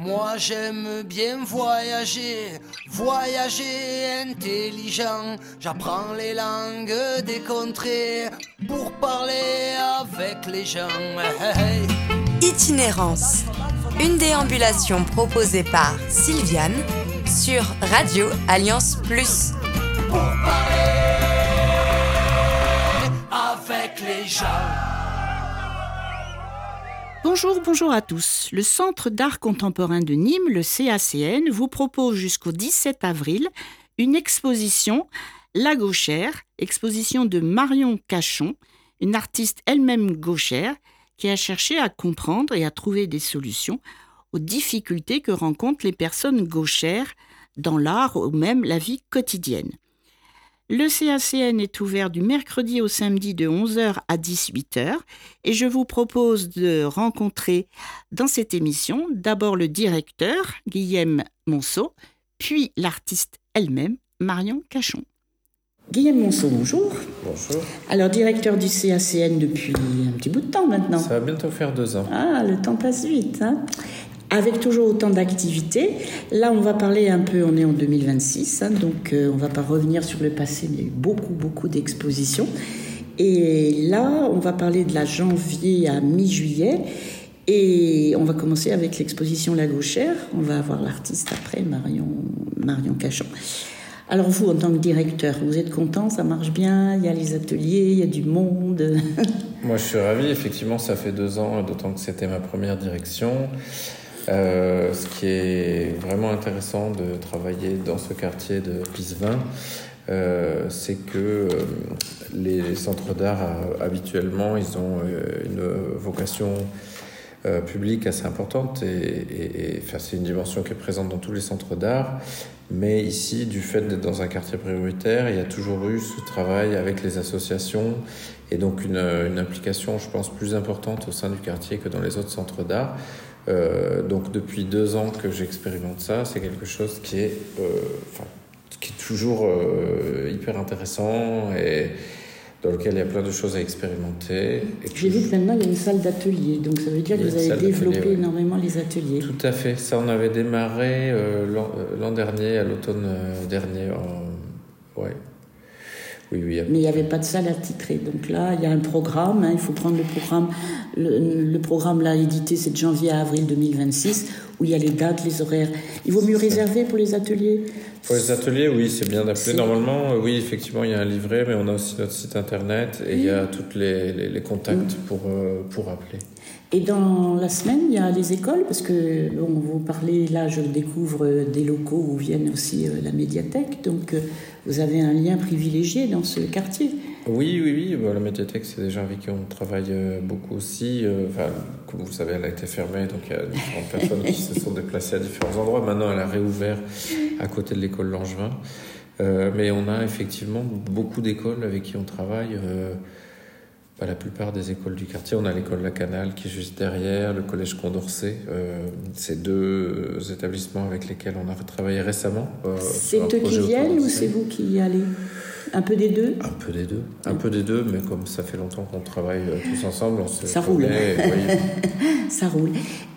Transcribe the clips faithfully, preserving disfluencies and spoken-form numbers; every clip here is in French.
Moi j'aime bien voyager, voyager intelligent. J'apprends les langues des contrées pour parler avec les gens. Hey, hey. Itinérance, une déambulation proposée par Sylviane sur Radio Alliance Plus. Pour parler avec les gens. Bonjour, bonjour à tous. Le Centre d'art contemporain de Nîmes, le C A C N, vous propose jusqu'au dix-sept avril une exposition La Gauchère, exposition de Marion Cachon, une artiste elle-même gauchère qui a cherché à comprendre et à trouver des solutions aux difficultés que rencontrent les personnes gauchères dans l'art ou même la vie quotidienne. Le C A C N est ouvert du mercredi au samedi de onze heures à dix-huit heures et je vous propose de rencontrer dans cette émission d'abord le directeur, Guillaume Monceau, puis l'artiste elle-même, Marion Cachon. Guillaume Monceau, bonjour. Bonjour. Alors, directeur du C A C N depuis un petit bout de temps maintenant. Ça va bientôt faire deux ans. Ah, le temps passe vite, hein. Avec toujours autant d'activités. Là, on va parler un peu, on est en deux mille vingt-six, hein, donc euh, on ne va pas revenir sur le passé, mais il y a eu beaucoup, beaucoup d'expositions. Et là, on va parler de la janvier à mi-juillet. Et on va commencer avec l'exposition La Gauchère. On va avoir l'artiste après, Marion, Marion Cachon. Alors vous, en tant que directeur, vous êtes content, ça marche bien, il y a les ateliers, il y a du monde. Moi, je suis ravi. Effectivement, ça fait deux ans, d'autant que c'était ma première direction. Euh, ce qui est vraiment intéressant de travailler dans ce quartier de Pisevin, euh, c'est que euh, les centres d'art, euh, habituellement, ils ont euh, une vocation euh, publique assez importante et, et, et enfin, c'est une dimension qui est présente dans tous les centres d'art. Mais ici, du fait d'être dans un quartier prioritaire, il y a toujours eu ce travail avec les associations et donc une, une implication, je pense, plus importante au sein du quartier que dans les autres centres d'art. Euh, donc depuis deux ans que j'expérimente ça, c'est quelque chose qui est, euh, enfin, qui est toujours euh, hyper intéressant et dans lequel il y a plein de choses à expérimenter. Et J'ai vu que maintenant il y a une salle d'atelier, donc ça veut dire que vous avez développé oui. énormément les ateliers. Tout à fait, ça on avait démarré euh, l'an, l'an dernier, à l'automne euh, dernier. En... Ouais. Oui, oui, mais il n'y avait pas de salle attitrée. Donc là, il y a un programme. Hein, il faut prendre le programme. Le, le programme là édité, c'est de janvier à avril deux mille vingt-six, où il y a les dates, les horaires. Il vaut mieux réserver pour les ateliers. Pour les ateliers, oui, c'est bien d'appeler. C'est... Normalement, oui, effectivement, il y a un livret, mais on a aussi notre site internet et oui. Il y a tous les, les, les contacts mmh. pour, euh, pour appeler. Et dans la semaine, il y a les écoles, parce que bon, vous parlez, là, je découvre des locaux où viennent aussi euh, la médiathèque, donc euh, vous avez un lien privilégié dans ce quartier. Oui, oui, oui. Bon, la médiathèque, c'est des gens avec qui on travaille euh, beaucoup aussi. Euh, enfin, comme vous le savez, elle a été fermée, donc il y a différentes personnes qui se sont déplacées à différents endroits. Maintenant, elle a réouvert à côté de l'école Langevin. Euh, mais on a effectivement beaucoup d'écoles avec qui on travaille. Euh, Bah, la plupart des écoles du quartier. On a l'école La Canale qui est juste derrière, le collège Condorcet. Euh, c'est deux établissements avec lesquels on a travaillé récemment. Euh, c'est eux qui viennent ou c'est vous qui y allez ? Un peu des deux ? Un peu des deux. Un peu des deux, mais comme ça fait longtemps qu'on travaille euh, tous ensemble, on se ça roule. Et, oui. Ça roule.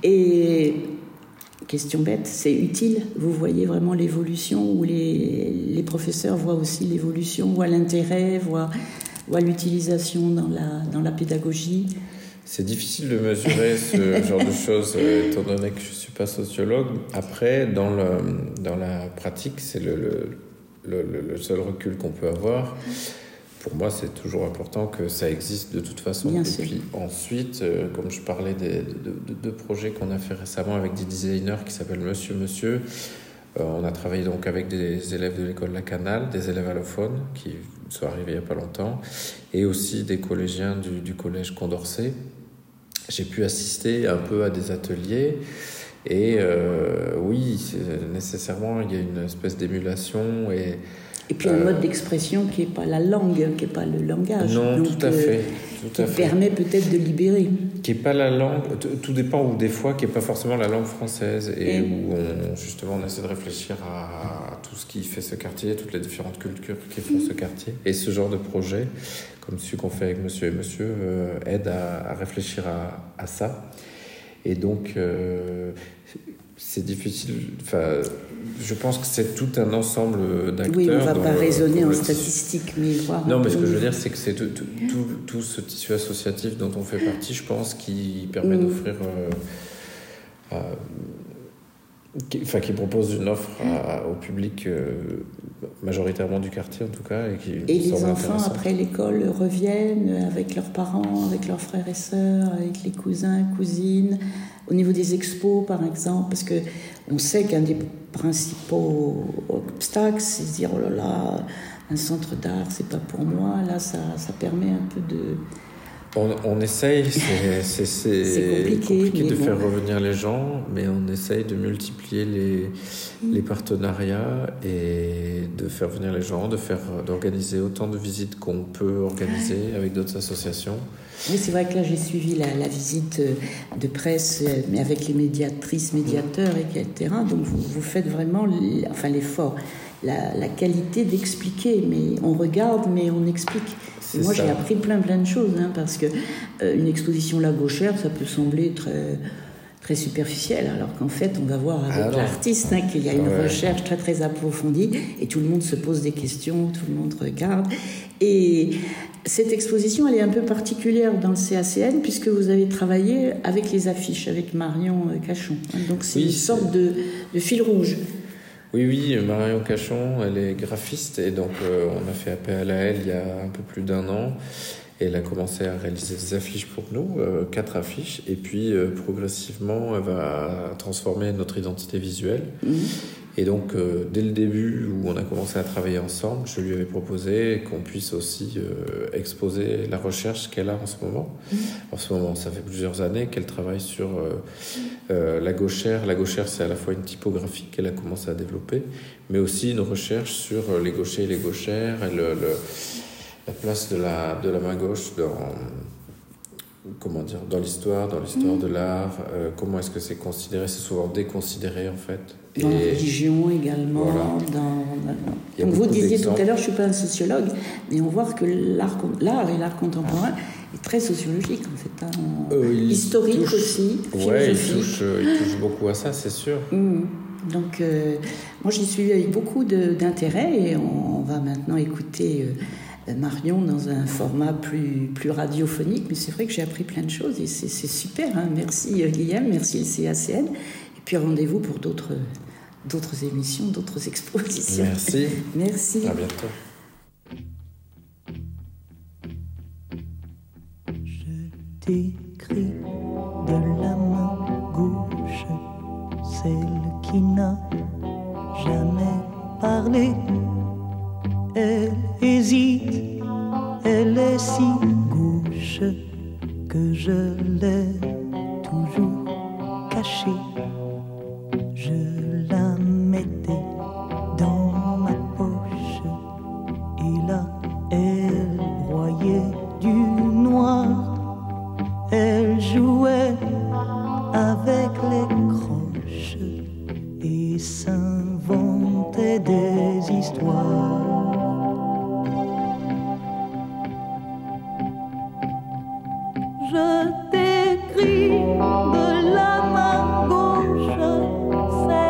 Et question bête, c'est utile ? Vous voyez vraiment l'évolution où les, les professeurs voient aussi l'évolution, voient l'intérêt, voient... ou à l'utilisation dans la, dans la pédagogie? C'est difficile de mesurer ce genre de choses, euh, étant donné que je ne suis pas sociologue. Après, dans, le, dans la pratique, c'est le, le, le, le seul recul qu'on peut avoir. Pour moi, c'est toujours important que ça existe de toute façon. Bien Et sûr. puis ensuite, euh, comme je parlais des, de deux projets qu'on a fait récemment avec des designers qui s'appellent Monsieur Monsieur, Euh, on a travaillé donc avec des élèves de l'école La Canale, des élèves allophones qui sont arrivés il n'y a pas longtemps, et aussi des collégiens du, du collège Condorcet. J'ai pu assister un peu à des ateliers et euh, oui, nécessairement il y a une espèce d'émulation et Et puis un euh, mode d'expression qui n'est pas la langue, qui n'est pas le langage. Non, donc, tout à fait. Tout qui à fait. permet peut-être de libérer. Qui n'est pas la langue, tout dépend, ou des fois qui n'est pas forcément la langue française, et, et où on, justement on essaie de réfléchir à, à tout ce qui fait ce quartier, toutes les différentes cultures qui font ce quartier. Et ce genre de projet, comme celui qu'on fait avec Monsieur et Monsieur, euh, aide à, à réfléchir à, à ça. Et donc... Euh, c'est difficile. Enfin, je pense que c'est tout un ensemble d'acteurs. Oui, on ne va dans, pas raisonner en le... statistique, mais voir. Non, mais ce que je veux dire, c'est que c'est tout, tout, tout, tout ce tissu associatif dont on fait partie, je pense, qui permet mmh. d'offrir. Euh, à, qui, enfin, qui propose une offre à, au public euh, majoritairement du quartier, en tout cas. Et, qui et les enfants, après l'école, reviennent avec leurs parents, avec leurs frères et sœurs, avec les cousins, cousines. Au niveau des expos, par exemple, parce qu'on sait qu'un des principaux obstacles, c'est de dire, oh là là, un centre d'art, c'est pas pour moi. Là, ça, ça permet un peu de... On, on essaye, c'est, c'est, c'est, c'est compliqué, compliqué de bon. faire revenir les gens, mais on essaye de multiplier les, les partenariats et de faire venir les gens, de faire, d'organiser autant de visites qu'on peut organiser avec d'autres associations. Oui, c'est vrai que là, j'ai suivi la, la visite de presse, mais avec les médiatrices, médiateurs, et cetera. Donc, vous, vous faites vraiment enfin, l'effort, la, la qualité d'expliquer. Mais on regarde, mais on explique. Et moi, ça. J'ai appris plein, plein de choses, hein, parce que euh, une exposition La Gauchère, ça peut sembler très, très superficielle, alors qu'en fait, on va voir avec ah l'artiste hein, qu'il y a une ouais. recherche très, très approfondie, et tout le monde se pose des questions, tout le monde regarde. Et cette exposition, elle est un peu particulière dans le C A C N, puisque vous avez travaillé avec les affiches, avec Marion Cachon. Donc, c'est oui, une sorte c'est... De, de fil rouge. Oui, oui, Marion Cachon, elle est graphiste, et donc euh, on a fait appel à elle il y a un peu plus d'un an. Et elle a commencé à réaliser des affiches pour nous, euh, quatre affiches, et puis euh, progressivement, elle va transformer notre identité visuelle. Mmh. Et donc, euh, dès le début où on a commencé à travailler ensemble, je lui avais proposé qu'on puisse aussi euh, exposer la recherche qu'elle a en ce moment. Mmh. En ce moment, ça fait plusieurs années qu'elle travaille sur euh, euh, la gauchère. La gauchère, c'est à la fois une typographie qu'elle a commencé à développer, mais aussi une recherche sur les gauchers et les gauchères, et le, le, la place de la, de la main gauche dans... comment dire, dans l'histoire, dans l'histoire mmh. de l'art, euh, comment est-ce que c'est considéré, c'est souvent déconsidéré en fait. Dans et la religion également. Voilà. Dans, dans... Donc vous disiez d'exemples. Tout à l'heure, je ne suis pas un sociologue, mais on voit que l'art, l'art et l'art contemporain est très sociologique en fait, hein. euh, historique touche, aussi, ouais, philosophique. Il touche, il touche beaucoup à ça, c'est sûr. Mmh. Donc euh, moi j'ai suivi avec beaucoup de, d'intérêt et on, on va maintenant écouter... Euh, Marion dans un format plus, plus radiophonique, mais c'est vrai que j'ai appris plein de choses et c'est, c'est super. Hein. Merci Guillaume, merci le C A C N. Et puis rendez-vous pour d'autres, d'autres émissions, d'autres expositions. Merci. Merci. À bientôt. Je t'écris de la main gauche, celle qui n'a jamais parlé. Elle hésite, elle est si gauche que je l'ai toujours cachée. Je la mettais dans ma poche et là, elle broyait du noir. Elle jouait avec les croches et s'inventait des histoires. Je t'écris de la main gauche,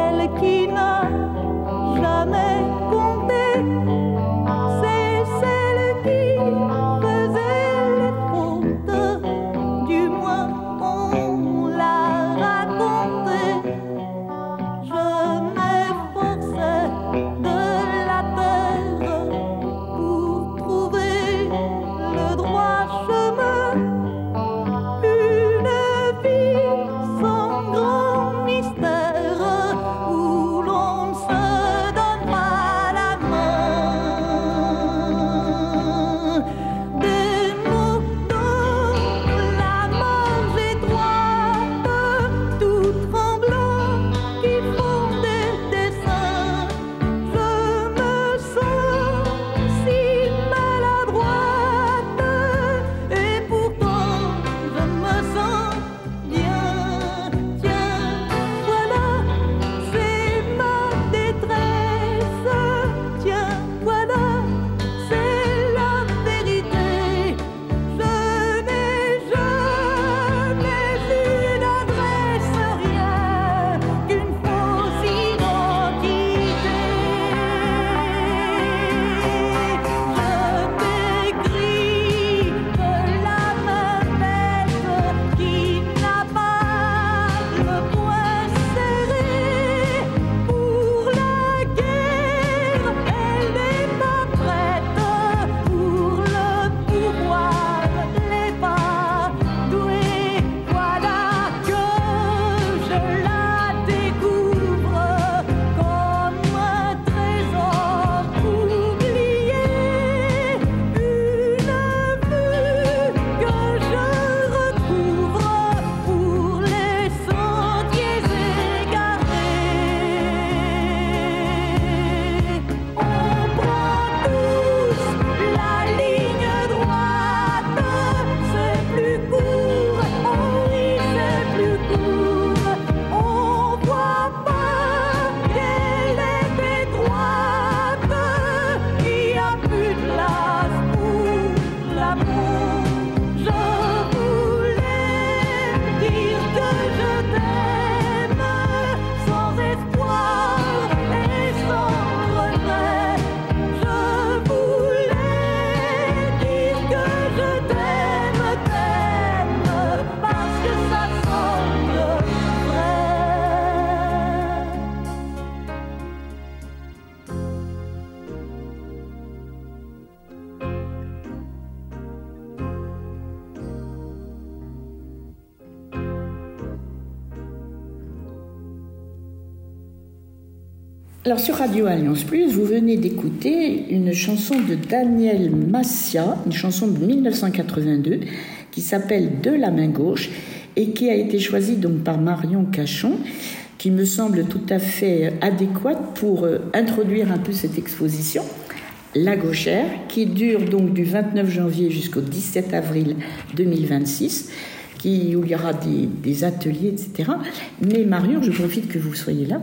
Alors sur Radio Alliance Plus, vous venez d'écouter une chanson de Daniel Massia, une chanson de dix-neuf cent quatre-vingt-deux qui s'appelle « De la main gauche » et qui a été choisie donc par Marion Cachon, qui me semble tout à fait adéquate pour euh, introduire un peu cette exposition, La Gauchère, qui dure donc du vingt-neuf janvier jusqu'au dix-sept avril deux mille vingt-six, qui, où il y aura des, des ateliers, et cetera. Mais Marion, je profite que vous soyez là,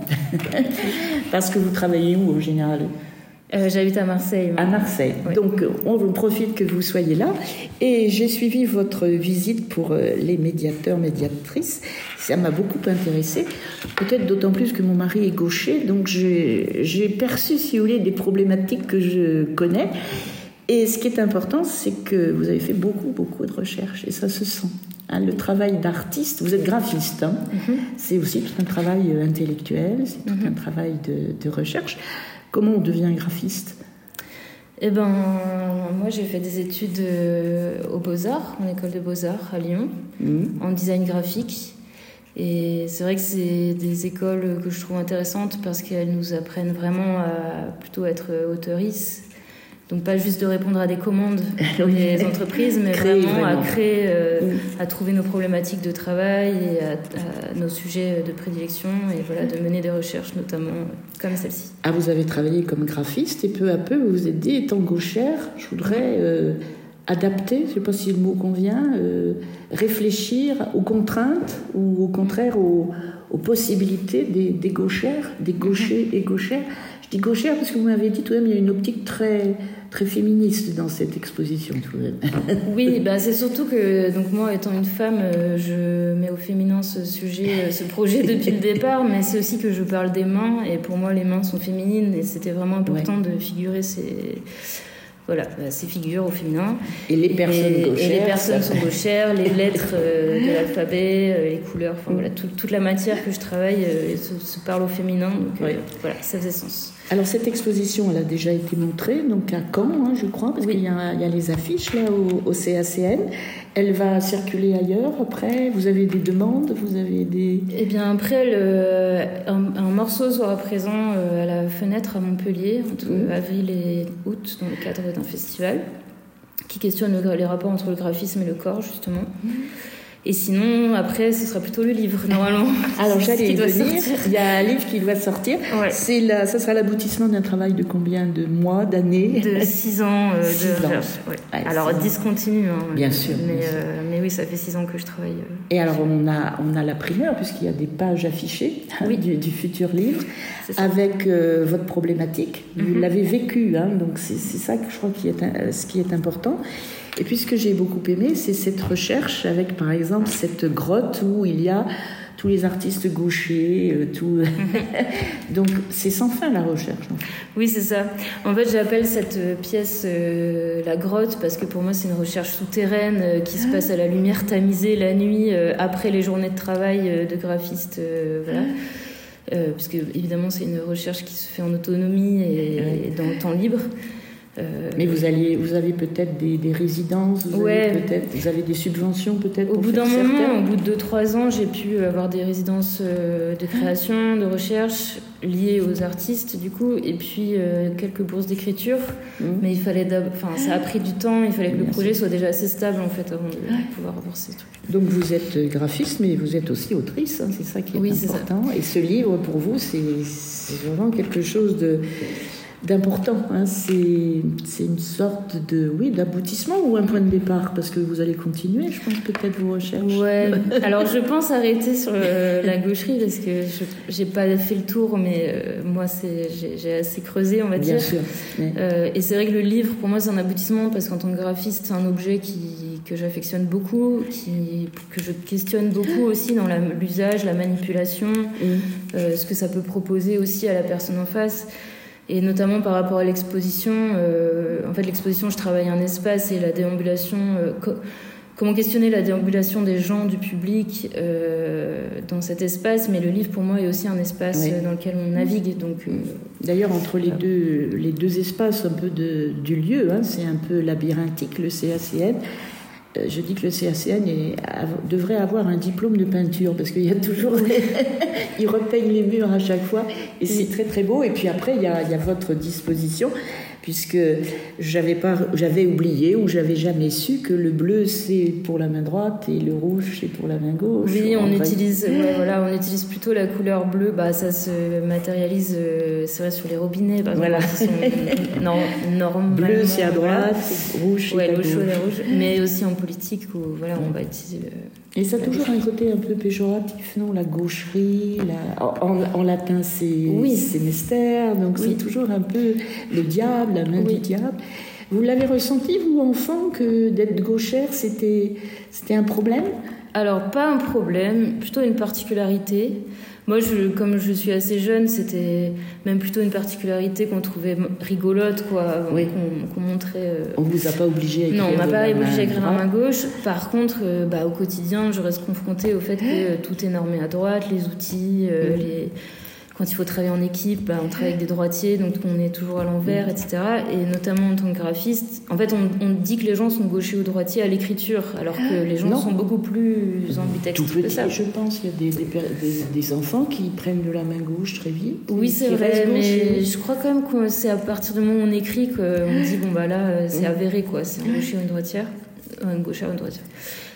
parce que vous travaillez où en général ? euh, J'habite à Marseille. À Marseille. Oui. Donc, on vous profite que vous soyez là. Et j'ai suivi votre visite pour les médiateurs, médiatrices. Ça m'a beaucoup intéressée. Peut-être d'autant plus que mon mari est gaucher. Donc, j'ai, j'ai perçu, si vous voulez, des problématiques que je connais. Et ce qui est important, c'est que vous avez fait beaucoup, beaucoup de recherches. Et ça se sent. Hein, le travail d'artiste, vous êtes graphiste, hein, mm-hmm. c'est aussi tout un travail intellectuel, c'est tout mm-hmm. un travail de, de recherche. Comment on devient graphiste ? Eh ben, moi j'ai fait des études aux Beaux-Arts, en école de Beaux-Arts à Lyon, mm-hmm. en design graphique. Et c'est vrai que c'est des écoles que je trouve intéressantes parce qu'elles nous apprennent vraiment à plutôt être auteurices. Donc pas juste de répondre à des commandes pour les entreprises, mais créer, vraiment, vraiment à créer, euh, oui. à trouver nos problématiques de travail et à, à nos sujets de prédilection et voilà, de mener des recherches notamment comme celle-ci. Ah, vous avez travaillé comme graphiste et peu à peu vous vous êtes dit, étant gauchère, je voudrais euh, adapter, je ne sais pas si le mot convient, euh, réfléchir aux contraintes ou au contraire aux, aux possibilités des, des gauchères, des gauchers et gauchères. Je dis gauchère parce que vous m'avez dit tout de même il y a une optique très, très féministe dans cette exposition tout de même. Oui, bah c'est surtout que donc moi étant une femme, je mets au féminin ce sujet, ce projet depuis le départ, mais c'est aussi que je parle des mains et pour moi les mains sont féminines et c'était vraiment important ouais. de figurer ces voilà ces figures au féminin. Et les personnes et, gauchères. Et les personnes sont gauchères, les lettres euh, de l'alphabet, euh, les couleurs, enfin voilà tout, toute la matière que je travaille euh, se, se parle au féminin donc euh, ouais. voilà ça faisait sens. Alors cette exposition, elle a déjà été montrée, donc à Caen, hein, je crois, parce oui. qu'il y a, il y a les affiches là au, au C A C N. Elle va circuler ailleurs après. Vous avez des demandes, vous avez des. Eh bien après, le, un, un morceau sera présent euh, à la Fenêtre à Montpellier entre mmh. avril et août dans le cadre d'un festival qui questionne le, les rapports entre le graphisme et le corps justement. Mmh. Et sinon, après, ce sera plutôt le livre, normalement. Alors, j'allais y venir. Il y a un livre qui doit sortir. Ouais. C'est la, ça sera l'aboutissement d'un travail de combien de mois, d'années ? De six ans euh, six de ans. Ouais. Ah, Alors, discontinu. Hein, bien sûr. Mais, bien sûr. Euh, mais oui, ça fait six ans que je travaille. Euh... Et alors, on a, on a la primeur, puisqu'il y a des pages affichées oui. du, du futur livre, avec euh, votre problématique. Mm-hmm. Vous l'avez vécu, hein, donc c'est, c'est ça que je crois qui est, euh, ce qui est important. Et puis ce que j'ai beaucoup aimé, c'est cette recherche avec, par exemple, cette grotte où il y a tous les artistes gauchers, euh, tout. Donc c'est sans fin la recherche. Donc. Oui, c'est ça. En fait, j'appelle cette pièce euh, la grotte parce que pour moi, c'est une recherche souterraine euh, qui se passe à la lumière tamisée la nuit euh, après les journées de travail euh, de graphiste. Euh, voilà. Euh, parce que évidemment, c'est une recherche qui se fait en autonomie et, et dans le temps libre. Euh, Mais vous alliez, vous avez peut-être des, des résidences, vous, ouais. avez peut-être, vous avez des subventions peut-être. Au pour bout faire d'un certaines. moment, au bout de deux trois ans, j'ai pu avoir des résidences de création, de recherche liées aux artistes du coup, et puis euh, quelques bourses d'écriture. Mmh. Mais il fallait, enfin, ça a pris du temps. Il fallait que Bien le projet sûr. soit déjà assez stable en fait avant de pouvoir avoir ces trucs. Donc vous êtes graphiste, mais vous êtes aussi autrice. Hein, c'est ça qui est oui, important. C'est ça. Et ce livre pour vous, c'est, c'est vraiment quelque chose de d'important, hein. c'est, c'est une sorte de, oui, d'aboutissement ou un point de départ, parce que vous allez continuer, je pense, peut-être vos recherches. Ouais, alors je pense arrêter sur euh, la gaucherie, parce que je, j'ai pas fait le tour, mais euh, moi, c'est, j'ai, j'ai assez creusé, on va Bien dire. sûr. Ouais. Euh, et c'est vrai que le livre, pour moi, c'est un aboutissement, parce qu'en tant que graphiste, c'est un objet qui, que j'affectionne beaucoup, qui, que je questionne beaucoup aussi dans la, l'usage, la manipulation, mmh. euh, ce que ça peut proposer aussi à la personne en face. Et notamment par rapport à l'exposition, euh, en fait l'exposition, je travaille un espace et la déambulation, euh, co- comment questionner la déambulation des gens, du public euh, dans cet espace, mais le livre pour moi est aussi un espace oui. dans lequel on navigue. Donc, euh, D'ailleurs entre les, deux, les deux espaces un peu de, du lieu, hein, c'est un peu labyrinthique le C A C N, je dis que le C A C N est, devrait avoir un diplôme de peinture parce qu'il y a toujours les, ils repeignent les murs à chaque fois et c'est très très beau. Et puis après il y a, il y a votre disposition, puisque j'avais pas, j'avais oublié ou j'avais jamais su que le bleu c'est pour la main droite et le rouge c'est pour la main gauche. Oui, on utilise, ouais, voilà, on utilise plutôt la couleur bleue. Bah, ça se matérialise, euh, c'est vrai, sur les robinets. Par voilà. Sont non, normalement. Bleu c'est à droite, voilà. Rouge c'est ouais, à l'eau gauche. chaude et rouge. Mais aussi en politique où voilà, on va utiliser le. Et ça a toujours un côté un peu péjoratif, non? La gaucherie, la... En, en latin c'est, oui. c'est mystère, donc oui. C'est toujours un peu le diable, la main oui. du diable. Vous l'avez ressenti, vous, enfant, que d'être gauchère, c'était, c'était un problème? Alors, pas un problème, plutôt une particularité. Moi, je, comme je suis assez jeune, c'était même plutôt une particularité qu'on trouvait rigolote, quoi, oui. qu'on, qu'on montrait. Euh... On vous a pas obligé à écrire. Non, on m'a pas obligé à écrire à main gauche. Par contre, euh, bah, au quotidien, je reste confrontée au fait que euh, tout est normé à droite, les outils, euh, mmh. les... Quand il faut travailler en équipe, bah, on travaille avec des droitiers, donc on est toujours à l'envers, et cetera. Et notamment en tant que graphiste, en fait, on, on dit que les gens sont gauchers ou droitiers à l'écriture, alors que les gens non. sont beaucoup plus ambidextres que ça. Je pense qu'il y a des, des, des, des enfants qui prennent de la main gauche très vite. Oui, c'est vrai, mais je crois quand même que c'est à partir du moment où on écrit qu'on dit, bon, bah là, c'est avéré, quoi. C'est un gaucher ou une droitière. Un gauchère ou une droitière.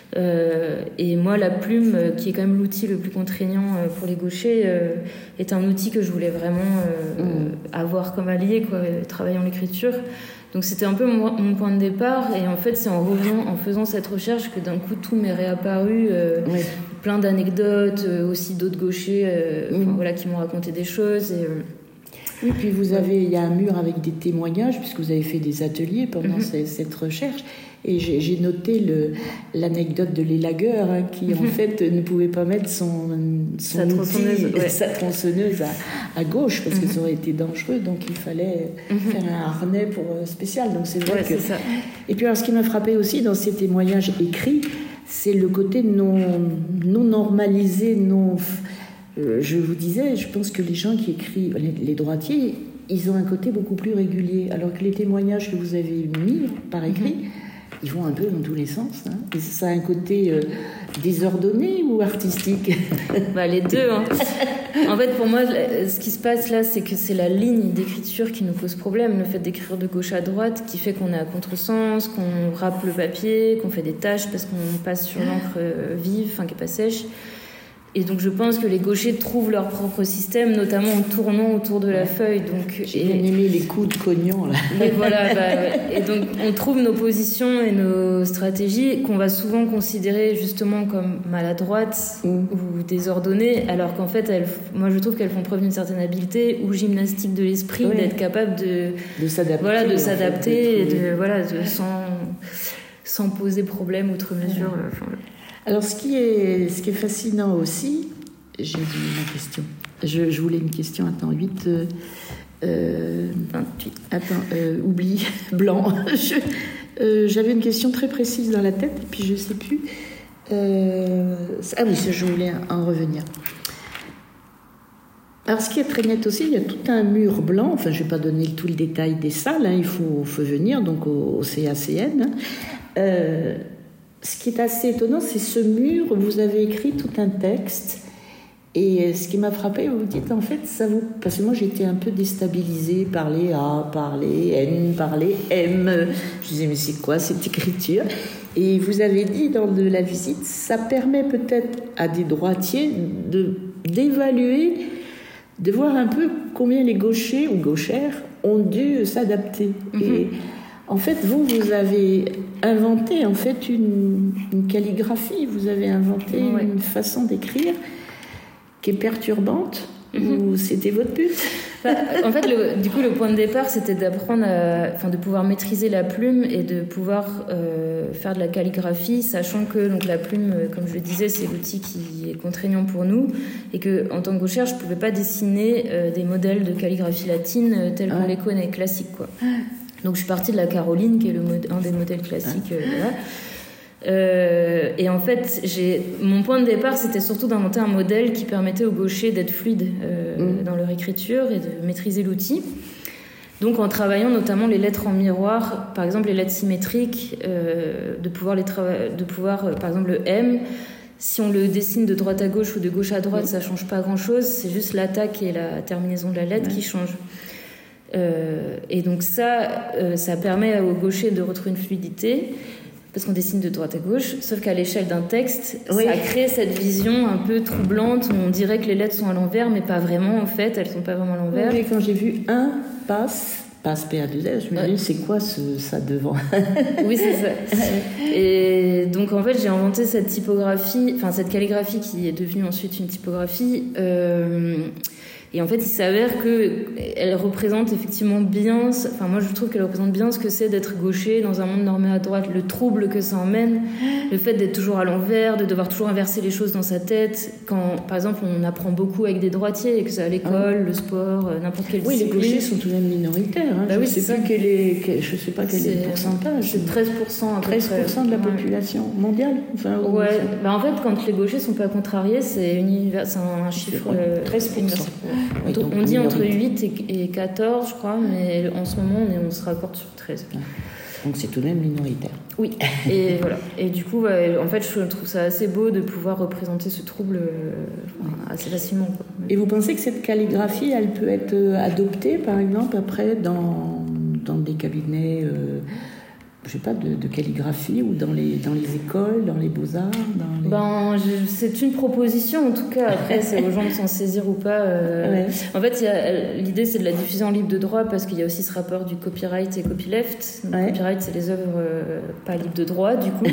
Euh, et moi, la plume, euh, qui est quand même l'outil le plus contraignant euh, pour les gauchers, euh, est un outil que je voulais vraiment euh, mmh. avoir comme allié, quoi, travaillant l'écriture. Donc c'était un peu mon, mon point de départ. Et en fait, c'est en, revenant, en faisant cette recherche que d'un coup, tout m'est réapparu. Euh, oui. Plein d'anecdotes, euh, aussi d'autres gauchers euh, mmh. voilà, qui m'ont raconté des choses. Et, euh, oui, puis vous avez, il y a un mur avec des témoignages, puisque vous avez fait des ateliers pendant mmh. cette, cette recherche. Et j'ai, j'ai noté le, l'anecdote de l'élagueur, hein, qui en fait ne pouvait pas mettre son, son sa, outil, tronçonneuse, ouais. sa tronçonneuse à, à gauche, parce mm-hmm. que ça aurait été dangereux, donc il fallait mm-hmm. faire un harnais pour, euh, spécial. Donc c'est vrai ouais, que... c'est ça. Et puis alors, ce qui m'a frappé aussi dans ces témoignages écrits, c'est le côté non, non normalisé, non... Euh, je vous disais, je pense que les gens qui écrivent, les, les droitiers, ils ont un côté beaucoup plus régulier, alors que les témoignages que vous avez mis par écrit... Mm-hmm. Ils vont un peu dans tous les sens. Hein. Et ça a un côté euh, désordonné ou artistique? Bah, les deux. Hein. En fait, pour moi, ce qui se passe là, c'est que c'est la ligne d'écriture qui nous pose problème. Le fait d'écrire de gauche à droite qui fait qu'on est à contresens, qu'on râpe le papier, qu'on fait des taches parce qu'on passe sur l'encre vive, enfin qui n'est pas sèche. Et donc je pense que les gauchers trouvent leur propre système, notamment en tournant autour de la feuille. Donc, j'ai bien aimé les coups de cognon là. Et voilà, bah, ouais. Et donc on trouve nos positions et nos stratégies qu'on va souvent considérer justement comme maladroites mm. ou désordonnées, alors qu'en fait, elles, moi je trouve qu'elles font preuve d'une certaine habileté ou gymnastique de l'esprit, oui. d'être capable de, de s'adapter, voilà, de s'adapter, en fait, de et de, voilà, de, sans, sans poser problème outre mesure. Ouais. Enfin, Alors, ce qui est, ce qui est fascinant aussi, j'ai dit ma question. Je, je voulais une question, attends, huit. Euh, euh, vingt-huit. Attends, euh, oublie, blanc. Je, euh, j'avais une question très précise dans la tête, et puis je ne sais plus. Euh, ah oui, je voulais en revenir. Alors, ce qui est très net aussi, il y a tout un mur blanc. Enfin, je ne vais pas donner tout le détail des salles, hein, il faut, faut venir donc au, au C A C N. Hein. Euh, Ce qui est assez étonnant, c'est ce mur, vous avez écrit tout un texte, et ce qui m'a frappé, vous dites, en fait, ça vous... Parce que moi, j'étais un peu déstabilisée par les A, par les N, par les M. Je disais, mais c'est quoi cette écriture? Et vous avez dit, dans de la visite, ça permet peut-être à des droitiers de, d'évaluer, de voir un peu combien les gauchers ou gauchères ont dû s'adapter. Mm-hmm. Et en fait, vous, vous avez inventé en fait une, une calligraphie, vous avez inventé ouais. une façon d'écrire qui est perturbante, mm-hmm. ou c'était votre but? Bah, en fait, le, du coup, le point de départ, c'était d'apprendre, à, enfin, de pouvoir maîtriser la plume et de pouvoir euh, faire de la calligraphie, sachant que donc la plume, comme je le disais, c'est l'outil qui est contraignant pour nous, et que en tant que gauchère, je pouvais pas dessiner euh, des modèles de calligraphie latine euh, tels qu'on ouais. les connaît, classiques, quoi. Donc je suis partie de la Caroline, qui est le mod- un des modèles classiques. Euh, voilà. euh, et en fait, j'ai... mon point de départ, c'était surtout d'inventer un modèle qui permettait aux gauchers d'être fluides euh, mmh. dans leur écriture et de maîtriser l'outil. Donc en travaillant notamment les lettres en miroir, par exemple les lettres symétriques, euh, de pouvoir, les trava- de pouvoir euh, par exemple le M, si on le dessine de droite à gauche ou de gauche à droite, oui. ça change pas grand-chose, c'est juste l'attaque et la terminaison de la lettre oui. qui changent. Euh, et donc ça, euh, ça permet aux gauchers de retrouver une fluidité, parce qu'on dessine de droite à gauche, sauf qu'à l'échelle d'un texte, oui. ça crée cette vision un peu troublante, où on dirait que les lettres sont à l'envers, mais pas vraiment en fait, elles sont pas vraiment à l'envers. Oui, quand j'ai vu un passe, passe P A deux S, je me dis, ouais. c'est quoi ce, ça devant? Oui, c'est ça. Et donc en fait, j'ai inventé cette typographie, enfin cette calligraphie qui est devenue ensuite une typographie. Euh, Et en fait, il s'avère qu'elle représente effectivement bien, enfin moi je trouve qu'elle représente bien ce que c'est d'être gaucher dans un monde normé à droite, le trouble que ça emmène, le fait d'être toujours à l'envers, de devoir toujours inverser les choses dans sa tête. Quand, par exemple, on apprend beaucoup avec des droitiers, que ça à l'école, ah. le sport, n'importe quelle oui, discipline. Oui, les gauchers sont tout de même minoritaires. Hein. Bah je oui, ne sais pas quel est, quel, je sais pas quel est, est le pourcentage. C'est treize pour cent à peu treize pour cent près. de la population ouais. mondiale. Enfin, ouais. Bah, en fait, quand les gauchers sont pas contrariés, c'est, univers... c'est un chiffre. C'est treize pour cent. Oui, donc, on dit entre huit et quatorze, je crois, mais en ce moment, on, est, on se raccorde sur treize. Donc c'est tout de même minoritaire. Oui, et voilà. Et du coup, ouais, en fait, je trouve ça assez beau de pouvoir représenter ce trouble euh, assez facilement. Quoi. Et vous pensez que cette calligraphie, elle peut être adoptée, par exemple, après, dans, dans des cabinets, euh, je sais pas, de, de calligraphie, ou dans les, dans les écoles, dans les beaux-arts dans les... Ben, je, c'est une proposition, en tout cas. Après, c'est aux gens de s'en saisir ou pas. Euh... Ouais. En fait, y a, l'idée, c'est de la diffuser en libre de droit, parce qu'il y a aussi ce rapport du copyright et copyleft. Donc, ouais. Copyright, c'est les œuvres euh, pas libres de droit, du coup,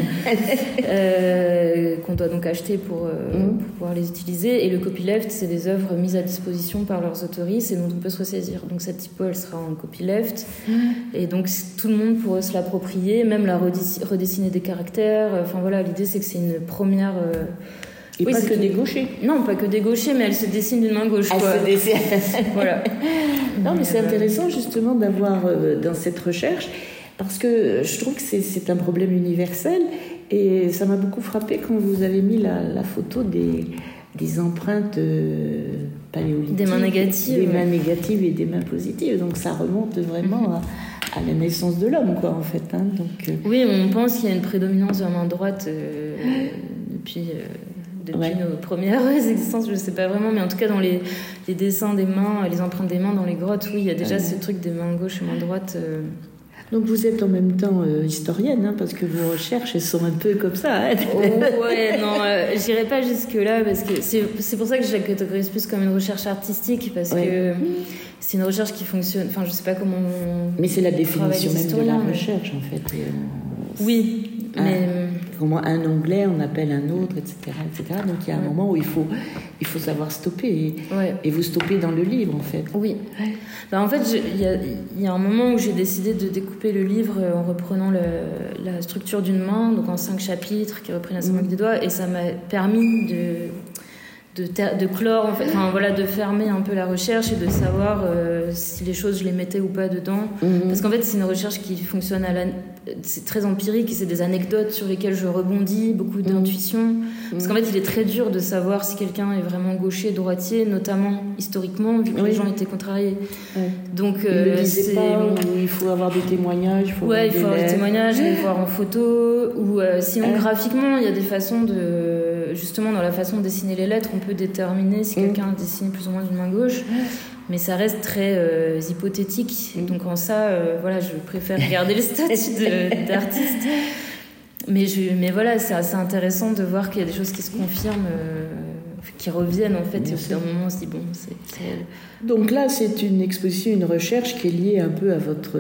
euh, qu'on doit donc acheter pour, euh, mmh. pour pouvoir les utiliser. Et le copyleft, c'est des œuvres mises à disposition par leurs autoristes et dont on peut se ressaisir. Donc, cette typo, elle sera en copyleft. Mmh. Et donc, tout le monde pourra se l'approprier, même la redessiner des caractères. Enfin voilà, l'idée c'est que c'est une première. Euh... Et oui, pas que une... des gauchers. Non, pas que des gauchers, mais elle se dessine d'une main gauche. Elle quoi. se dessine. Voilà. Non, mais c'est intéressant justement d'avoir euh, dans cette recherche, parce que je trouve que c'est, c'est un problème universel, et ça m'a beaucoup frappé quand vous avez mis la, la photo des, des empreintes euh, paléolithiques. Des mains négatives. Des mains négatives et des mains positives. Donc ça remonte vraiment à. à la naissance de l'homme, quoi, en fait. Hein. Donc, euh... oui, on pense qu'il y a une prédominance de la main droite euh, depuis, euh, depuis ouais. nos premières existences, je ne sais pas vraiment, mais en tout cas, dans les, les dessins des mains, les empreintes des mains dans les grottes, oui, il y a déjà ouais. ce truc des mains gauche et main droite. Euh... Donc vous êtes en même temps euh, historienne, hein, parce que vos recherches, elles sont un peu comme ça. Hein. Oh, ouais, non, euh, j'irai pas jusque-là, parce que c'est, c'est pour ça que je la catégorise plus comme une recherche artistique, parce ouais. que c'est une recherche qui fonctionne, enfin je sais pas comment... Mais c'est la définition même de la recherche, mais... en fait. Et on... Oui, un, mais... Comment un onglet, on appelle un autre, et cetera, et cetera. Donc il y a un ouais. moment où il faut, il faut savoir stopper, et, ouais. et vous stoppez dans le livre, en fait. Oui. Ouais. Ben, en fait, il y a, y a un moment où j'ai décidé de découper le livre en reprenant le, la structure d'une main, donc en cinq chapitres qui reprennent la cinq mmh. des doigts, et ça m'a permis de... De, ter- de clore, en fait, enfin, voilà, de fermer un peu la recherche et de savoir euh, si les choses, je les mettais ou pas dedans. Mmh. Parce qu'en fait, c'est une recherche qui fonctionne à la... C'est très empirique, c'est des anecdotes sur lesquelles je rebondis, beaucoup d'intuition. Mmh. Parce qu'en fait, il est très dur de savoir si quelqu'un est vraiment gaucher, droitier, notamment historiquement, vu que oui. les gens étaient contrariés. Ouais. Donc, euh, il c'est... pas, il faut avoir des témoignages. Il faut ouais, avoir il faut des avoir lettres. des témoignages, il faut voir en photo. Ou euh, sinon, euh. graphiquement, il y a des façons de... Justement, dans la façon de dessiner les lettres, on peut déterminer si mmh. quelqu'un dessine plus ou moins d'une main gauche. Mais ça reste très euh, hypothétique. Mmh. Donc en ça, euh, voilà, je préfère garder le statut de, d'artiste. Mais, je, mais voilà, c'est assez intéressant de voir qu'il y a des choses qui se confirment, euh, qui reviennent en fait. Bien et au bout d'un moment, on se dit, bon, c'est, c'est elle. Donc là, c'est une exposition, une recherche qui est liée un peu à votre,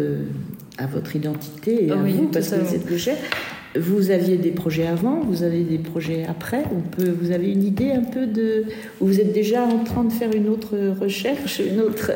à votre identité et oh, à oui, vous, parce que vous êtes gauchère. Vous aviez des projets avant, vous avez des projets après. On peut, vous avez une idée un peu de... Vous êtes déjà en train de faire une autre recherche, une autre...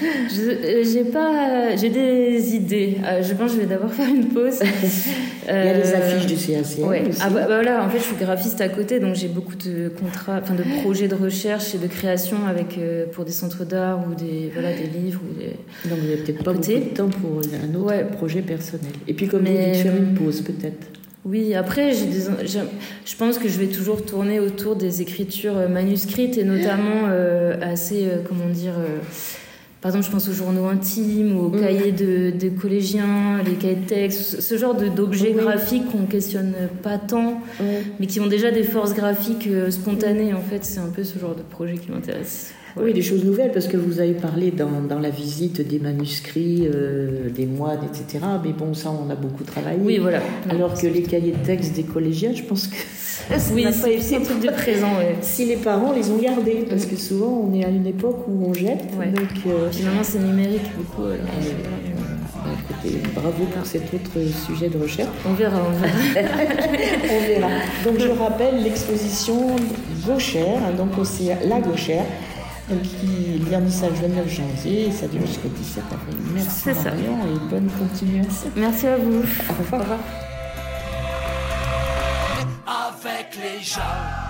je, j'ai pas... J'ai des idées. Euh, je pense que je vais d'abord faire une pause. Il y a les affiches du C A C N ouais. aussi. Ah bah, bah voilà, en fait, je suis graphiste à côté, donc j'ai beaucoup de contrats, enfin de projets de recherche et de création avec, euh, pour des centres d'art ou des, voilà, des livres. Ou des... Donc vous n'avez peut-être pas côté. beaucoup de temps pour un autre ouais. projet personnel. Et puis comme Mais... vous dites, faire une pause peut-être. Oui, après, j'ai des, j'ai, je pense que je vais toujours tourner autour des écritures manuscrites et notamment euh, assez, euh, comment dire, euh, par exemple, je pense aux journaux intimes, aux mmh. cahiers de, de collégiens, les cahiers de texte, ce genre de, d'objets oui. graphiques qu'on ne questionne pas tant, mmh. mais qui ont déjà des forces graphiques spontanées. En fait, c'est un peu ce genre de projet qui m'intéresse. Voilà. Oui, des choses nouvelles, parce que vous avez parlé dans, dans la visite des manuscrits, euh, des moines, et cetera. Mais bon, ça, on a beaucoup travaillé. Oui, voilà. Alors que les cahiers de texte des collégiens, je pense que ça oui, n'a c'est, pas été c'est un truc de présent. Ouais. Si les parents les ont gardés, parce que souvent, on est à une époque où on jette. Ouais. Donc, euh, finalement, c'est numérique beaucoup. Alors, euh, écoutez, bravo pour cet autre sujet de recherche. On verra, on verra. On verra. Donc, je rappelle l'exposition Gauchère, donc c'est la Gauchère. Donc, il vernissage le neuf janvier et ça dure jusqu'au dix-sept avril. Merci C'est Marion ça. Et bonne continuation. Merci à vous. Au revoir. Avec les gens.